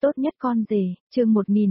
tốt nhất con rể, chương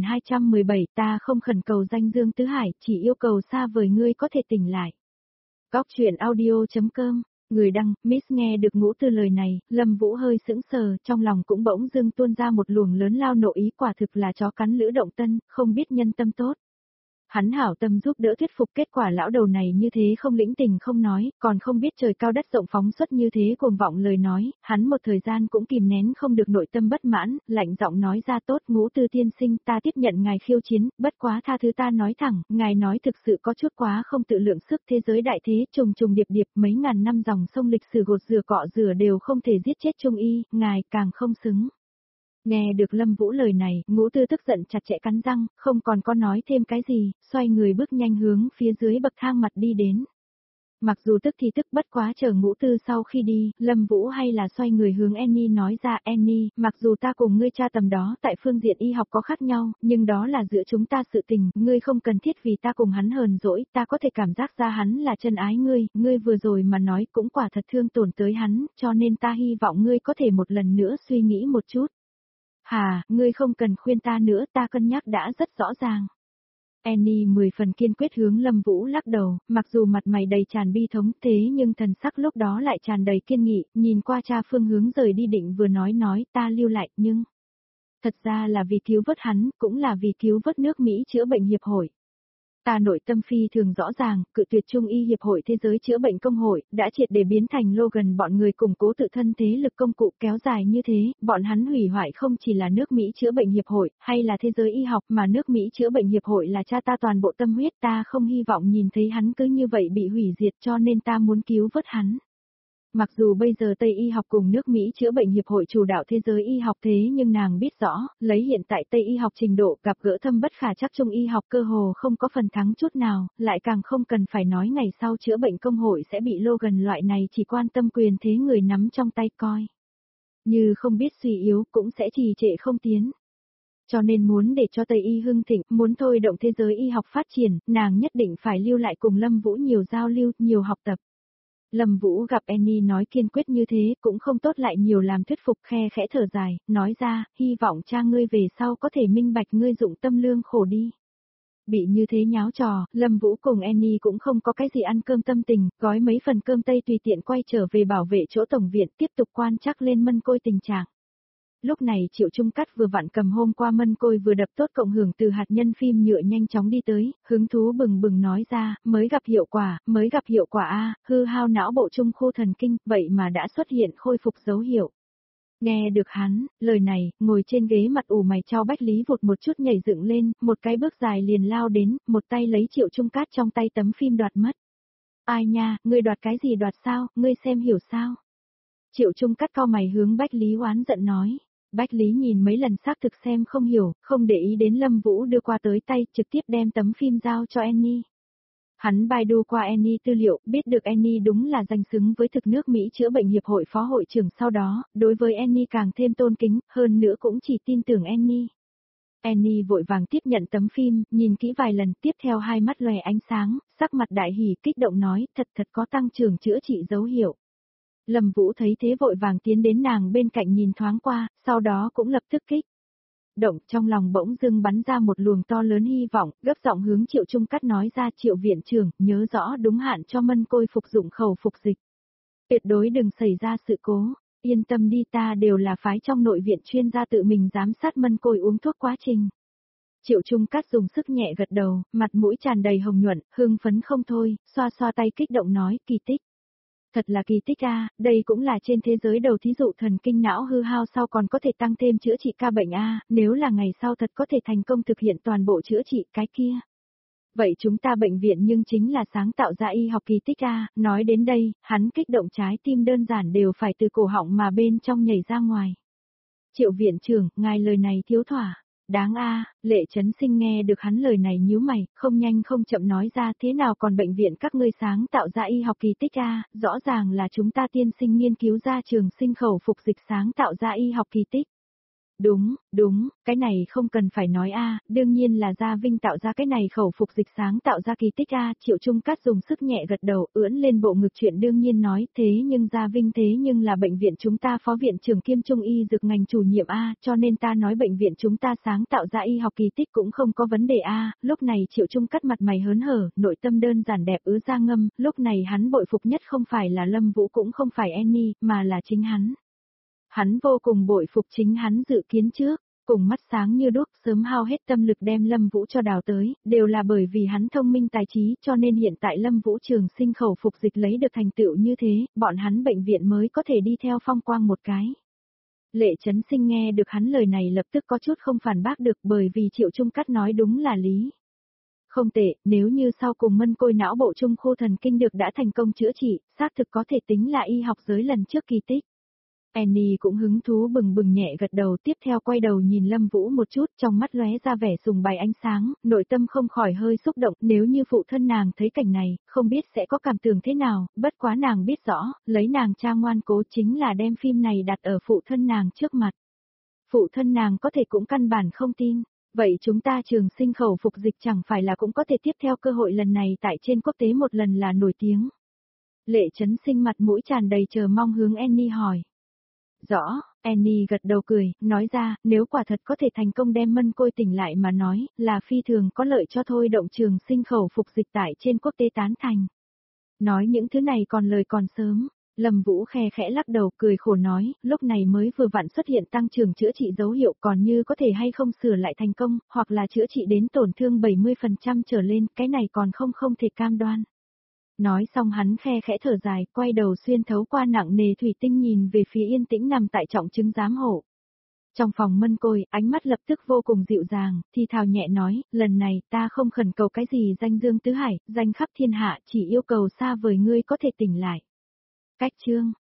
1217 ta không khẩn cầu danh dương tứ hải, chỉ yêu cầu xa vời ngươi có thể tỉnh lại. Góc truyện audio.com, người đăng, Miss nghe được Ngũ Tư lời này, Lâm Vũ hơi sững sờ, trong lòng cũng bỗng dưng tuôn ra một luồng lớn lao nộ ý, quả thực là chó cắn lữ động tân, không biết nhân tâm tốt. Hắn hảo tâm giúp đỡ thuyết phục, kết quả lão đầu này như thế không lĩnh tình không nói, còn không biết trời cao đất rộng phóng xuất như thế cuồng vọng lời nói, hắn một thời gian cũng kìm nén không được nội tâm bất mãn, lạnh giọng nói ra tốt Ngũ Tư tiên sinh, ta tiếp nhận ngài khiêu chiến, bất quá tha thứ ta nói thẳng, ngài nói thực sự có chút quá không tự lượng sức, thế giới đại thế trùng trùng điệp điệp mấy ngàn năm dòng sông lịch sử gột rửa cọ rửa đều không thể giết chết Trung Y, ngài càng không xứng. Nghe được Lâm Vũ lời này, Ngũ Tư tức giận chặt chẽ cắn răng, không còn có nói thêm cái gì, xoay người bước nhanh hướng phía dưới bậc thang mặt đi đến. Mặc dù tức thì tức, bất quá chờ Ngũ Tư sau khi đi, Lâm Vũ hay là xoay người hướng Annie nói ra, Annie, mặc dù ta cùng ngươi cha tầm đó tại phương diện y học có khác nhau, nhưng đó là giữa chúng ta sự tình, ngươi không cần thiết vì ta cùng hắn hờn dỗi, ta có thể cảm giác ra hắn là chân ái ngươi vừa rồi mà nói cũng quả thật thương tổn tới hắn, cho nên ta hy vọng ngươi có thể một lần nữa suy nghĩ một chút. Hà, ngươi không cần khuyên ta nữa, ta cân nhắc đã rất rõ ràng. Annie 10 phần kiên quyết hướng Lâm Vũ lắc đầu, mặc dù mặt mày đầy tràn bi thống thế nhưng thần sắc lúc đó lại tràn đầy kiên nghị, nhìn qua cha phương hướng rời đi định vừa nói ta lưu lại, nhưng thật ra là vì cứu vớt hắn, cũng là vì cứu vớt nước Mỹ chữa bệnh hiệp hội. Ta nội tâm phi thường rõ ràng, cự tuyệt Trung y hiệp hội thế giới chữa bệnh công hội, đã triệt để biến thành Logan bọn người củng cố tự thân thế lực công cụ kéo dài như thế, bọn hắn hủy hoại không chỉ là nước Mỹ chữa bệnh hiệp hội, hay là thế giới y học mà nước Mỹ chữa bệnh hiệp hội là cha ta toàn bộ tâm huyết, ta không hy vọng nhìn thấy hắn cứ như vậy bị hủy diệt cho nên ta muốn cứu vớt hắn. Mặc dù bây giờ Tây y học cùng nước Mỹ chữa bệnh hiệp hội chủ đạo thế giới y học thế nhưng nàng biết rõ, lấy hiện tại Tây y học trình độ gặp gỡ thâm bất khả chắc Trung y học cơ hồ không có phần thắng chút nào, lại càng không cần phải nói ngày sau chữa bệnh công hội sẽ bị Logan loại này chỉ quan tâm quyền thế người nắm trong tay coi. Như không biết suy yếu cũng sẽ trì trệ không tiến. Cho nên muốn để cho Tây y hưng thịnh, muốn thôi động thế giới y học phát triển, nàng nhất định phải lưu lại cùng Lâm Vũ nhiều giao lưu, nhiều học tập. Lâm Vũ gặp Annie nói kiên quyết như thế cũng không tốt lại nhiều làm thuyết phục, khe khẽ thở dài, nói ra, hy vọng cha ngươi về sau có thể minh bạch ngươi dụng tâm lương khổ đi. Bị như thế nháo trò, Lâm Vũ cùng Annie cũng không có cái gì ăn cơm tâm tình, gói mấy phần cơm tây tùy tiện quay trở về bảo vệ chỗ tổng viện tiếp tục quan trắc lên Mân Côi tình trạng. Lúc này Triệu Trung Cắt vừa vặn cầm hôm qua Mân Côi vừa đập tốt cộng hưởng từ hạt nhân phim nhựa nhanh chóng đi tới, hứng thú bừng bừng nói ra, mới gặp hiệu quả a, hư hao não bộ trung khu thần kinh, vậy mà đã xuất hiện khôi phục dấu hiệu. Nghe được hắn, lời này, ngồi trên ghế mặt ủ mày chau Bách Lý vụt một chút nhảy dựng lên, một cái bước dài liền lao đến, một tay lấy Triệu Trung Cát trong tay tấm phim đoạt mất. Ai nha, ngươi đoạt cái gì đoạt sao, ngươi xem hiểu sao? Triệu Trung Cát cau mày hướng Bách Lý oán giận nói. Bách Lý nhìn mấy lần xác thực xem không hiểu, không để ý đến Lâm Vũ đưa qua tới tay, trực tiếp đem tấm phim giao cho Annie. Hắn Baidu qua Annie tư liệu, biết được Annie đúng là danh xứng với thực nước Mỹ chữa bệnh hiệp hội phó hội trưởng sau đó, đối với Annie càng thêm tôn kính, hơn nữa cũng chỉ tin tưởng Annie. Annie vội vàng tiếp nhận tấm phim, nhìn kỹ vài lần, tiếp theo hai mắt lòe ánh sáng, sắc mặt đại hỉ kích động nói, thật có tăng trưởng chữa trị dấu hiệu. Lâm Vũ thấy thế vội vàng tiến đến nàng bên cạnh nhìn thoáng qua, sau đó cũng lập tức kích động, trong lòng bỗng dưng bắn ra một luồng to lớn hy vọng, gấp giọng hướng Triệu Trung Cắt nói ra, Triệu viện trưởng, nhớ rõ đúng hạn cho Mân Côi phục dụng khẩu phục dịch. Tuyệt đối đừng xảy ra sự cố, yên tâm đi, ta đều là phái trong nội viện chuyên gia tự mình giám sát Mân Côi uống thuốc quá trình. Triệu Trung Cát dùng sức nhẹ gật đầu, mặt mũi tràn đầy hồng nhuận, hưng phấn không thôi, xoa xoa tay kích động nói, kỳ tích. Thật là kỳ tích a, đây cũng là trên thế giới đầu thí dụ thần kinh não hư hao sau còn có thể tăng thêm chữa trị ca bệnh a, nếu là ngày sau thật có thể thành công thực hiện toàn bộ chữa trị cái kia. Vậy chúng ta bệnh viện nhưng chính là sáng tạo ra y học kỳ tích a, nói đến đây, hắn kích động trái tim đơn giản đều phải từ cổ họng mà bên trong nhảy ra ngoài. Triệu viện trưởng, ngài lời này thiếu thỏa. Đáng a, Lệ Chấn Sinh nghe được hắn lời này nhíu mày, không nhanh không chậm nói ra thế nào còn bệnh viện các ngươi sáng tạo ra y học kỳ tích a, rõ ràng là chúng ta tiên sinh nghiên cứu ra trường sinh khẩu phục dịch sáng tạo ra y học kỳ tích. Đúng, cái này không cần phải nói a, đương nhiên là Gia Vinh tạo ra cái này khẩu phục dịch sáng tạo ra kỳ tích a, Triệu Trung Cát dùng sức nhẹ gật đầu, ưỡn lên bộ ngực chuyện đương nhiên nói, thế nhưng Gia Vinh thế nhưng là bệnh viện chúng ta phó viện trưởng kiêm trung y dược ngành chủ nhiệm a, cho nên ta nói bệnh viện chúng ta sáng tạo ra y học kỳ tích cũng không có vấn đề a. Lúc này Triệu Trung Cát mặt mày hớn hở, nội tâm đơn giản đẹp ứ ra ngâm, lúc này hắn bội phục nhất không phải là Lâm Vũ cũng không phải Annie, mà là chính hắn. Hắn vô cùng bội phục chính hắn dự kiến trước, cùng mắt sáng như đuốc sớm hao hết tâm lực đem Lâm Vũ cho đào tới, đều là bởi vì hắn thông minh tài trí cho nên hiện tại Lâm Vũ trường sinh khẩu phục dịch lấy được thành tựu như thế, bọn hắn bệnh viện mới có thể đi theo phong quang một cái. Lệ Chấn Sinh nghe được hắn lời này lập tức có chút không phản bác được bởi vì Triệu Trung Cát nói đúng là lý. Không tệ, nếu như sau cùng mân côi não bộ trung khu thần kinh được đã thành công chữa trị, xác thực có thể tính là y học giới lần trước kỳ tích. Annie cũng hứng thú bừng bừng nhẹ gật đầu tiếp theo quay đầu nhìn Lâm Vũ một chút trong mắt lóe ra vẻ sùng bái ánh sáng, nội tâm không khỏi hơi xúc động nếu như phụ thân nàng thấy cảnh này, không biết sẽ có cảm tưởng thế nào, bất quá nàng biết rõ, lấy nàng cha ngoan cố chính là đem phim này đặt ở phụ thân nàng trước mặt. Phụ thân nàng có thể cũng căn bản không tin, vậy chúng ta trường sinh khẩu phục dịch chẳng phải là cũng có thể tiếp theo cơ hội lần này tại trên quốc tế một lần là nổi tiếng. Lệ Chấn Sinh mặt mũi tràn đầy chờ mong hướng Annie hỏi. Rõ, Annie gật đầu cười, nói ra, nếu quả thật có thể thành công đem mân côi tỉnh lại mà nói, là phi thường có lợi cho thôi động trường sinh khẩu phục dịch tại trên quốc tế tán thành. Nói những thứ này còn lời còn sớm, Lâm Vũ khe khẽ lắc đầu cười khổ nói, lúc này mới vừa vặn xuất hiện tăng trưởng chữa trị dấu hiệu còn như có thể hay không sửa lại thành công, hoặc là chữa trị đến tổn thương 70% trở lên, cái này còn không thể cam đoan. Nói xong hắn khe khẽ thở dài, quay đầu xuyên thấu qua nặng nề thủy tinh nhìn về phía yên tĩnh nằm tại trọng chứng giám hộ. Trong phòng mân côi, ánh mắt lập tức vô cùng dịu dàng, thì thào nhẹ nói, lần này ta không khẩn cầu cái gì danh dương tứ hải, danh khắp thiên hạ, chỉ yêu cầu xa vời ngươi có thể tỉnh lại. Cách chương